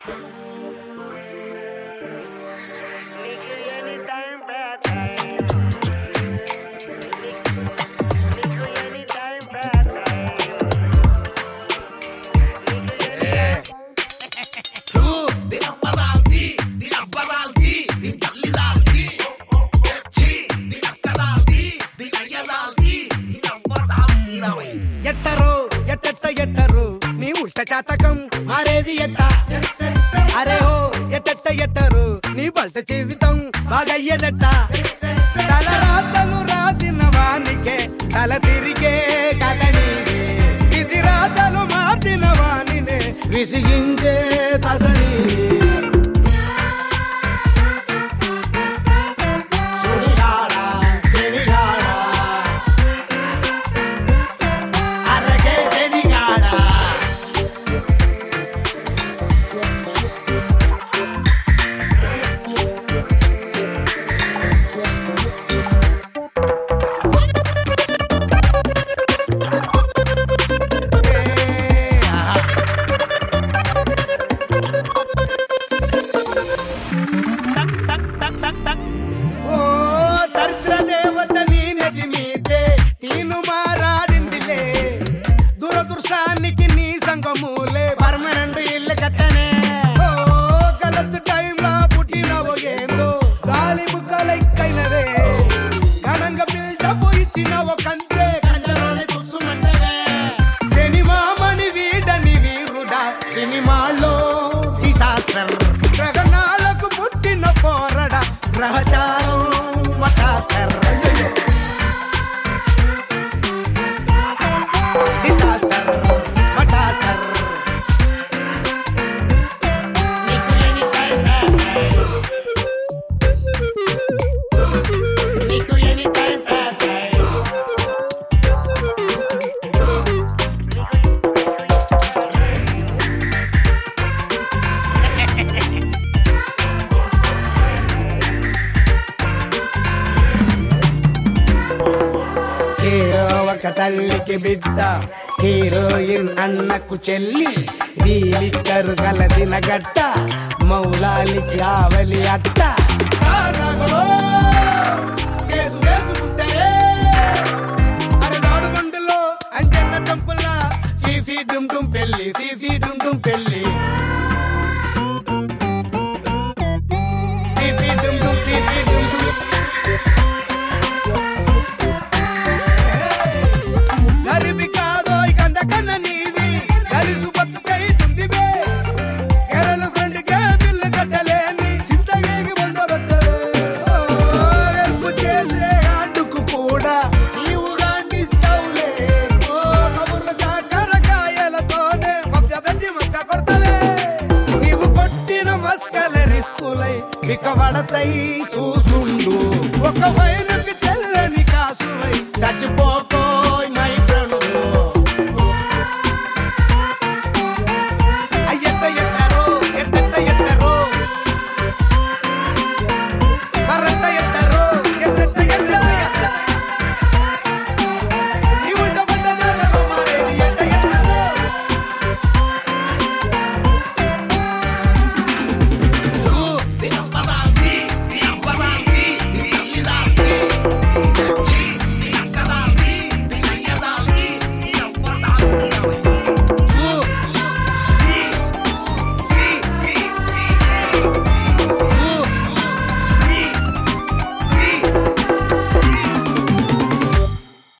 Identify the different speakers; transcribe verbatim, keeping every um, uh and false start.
Speaker 1: ఎట్టరు ఎట్టెట్ట ఎట్టరు నీ ఉల్ట చాతకం మారేది ఎట్ట అరే హో ఎట్టెట్ట ఎట్టరు నీ బల్ట జీవితం బాగయ్యేదట్ట తల రాతలు రాసిన వానికే తల తిరిగే కథనీగే ఇది రాతలు మార్చిన వానినే విసిగించే తసని దురదృష్టానికి నీ సంగమూలే పర్మనెంట్ ఇల్లు కట్టనే ఓ గలత్ టైంలా పుట్టినవో ఏందో గాలి బుక్కలెక్కైనవే ఘనంగా బిల్డప్ ఇచ్చినవో కంటే కంటలోనే చూసుమంటవే సినిమామని వీడని వీరుడా సినిమాలో డిసాస్టర్ గ్రహణాలకు పుట్టిన పోరడ గ్రహచారం వటాస్టర్ తల్లికి బిడ్డ హీరోయిన్ అన్నకు చెల్లి వీలిక్కరు గలదిన గట్ట మౌలాలికి ఆవలి అట్ట అరగాడుగుండులో అంజన్న టంపుల్లా ఫీఫీ డుమ్ డుమ్ పెళ్ళి ఫీఫీ డుమ్ డుమ్ పెళ్ళి ఫీఫీ డుమ్ డుమ్ ఫీఫీ డుమ్ డుమ్ గరిబి కాదో కంద కన్న నీది కలిసు బతుకై తుందివే కేరళ ఫ్రెండ్ కే బిల్లు కట్టలేని చింతగేగి బండబట్టలే హెల్ప్ చేసే ఆడుకు కూడా నీవు గాండిస్తావులే ఓ కబుర్ల కాకరకాయలతోనే మధ్య పెట్టి మస్క కొడతవే నీవు కొట్టిన మస్కల రిస్కులై బిక్కబడతాయి